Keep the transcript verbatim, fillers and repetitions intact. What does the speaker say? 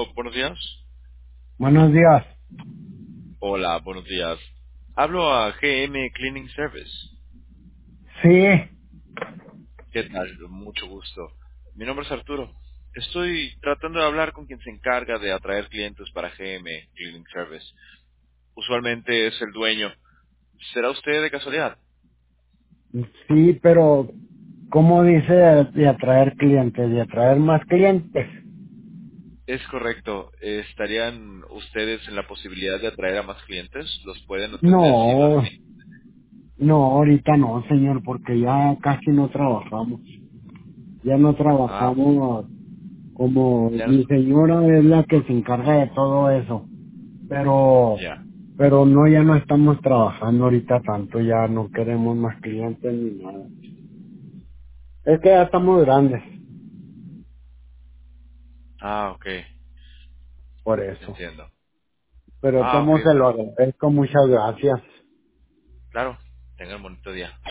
Aló, buenos días. Buenos días. Hola, buenos días. Hablo a G M Cleaning Service. Sí, ¿Qué tal? Mucho gusto. Mi nombre es Arturo. Estoy tratando de hablar con quien se encarga de atraer clientes para G M Cleaning Service. Usualmente es el dueño. ¿Será usted de casualidad? sí, pero ¿cómo dice de, de atraer clientes? ¿De atraer más clientes? Es correcto. ¿Estarían ustedes en la posibilidad de atraer a más clientes? ¿Los pueden atender si más? No, no, ahorita no, señor, porque ya casi no trabajamos. Ya no Ah, trabajamos como ya no. mi señora es la que se encarga de todo eso. Pero, Ya. pero no, ya no estamos trabajando ahorita tanto, ya no queremos más clientes ni nada. Es que ya estamos grandes, Ah, ok. por eso. Entiendo. Pero Ah, ok, tomo se lo bueno. agradezco, muchas gracias. Claro. Tengan un bonito día.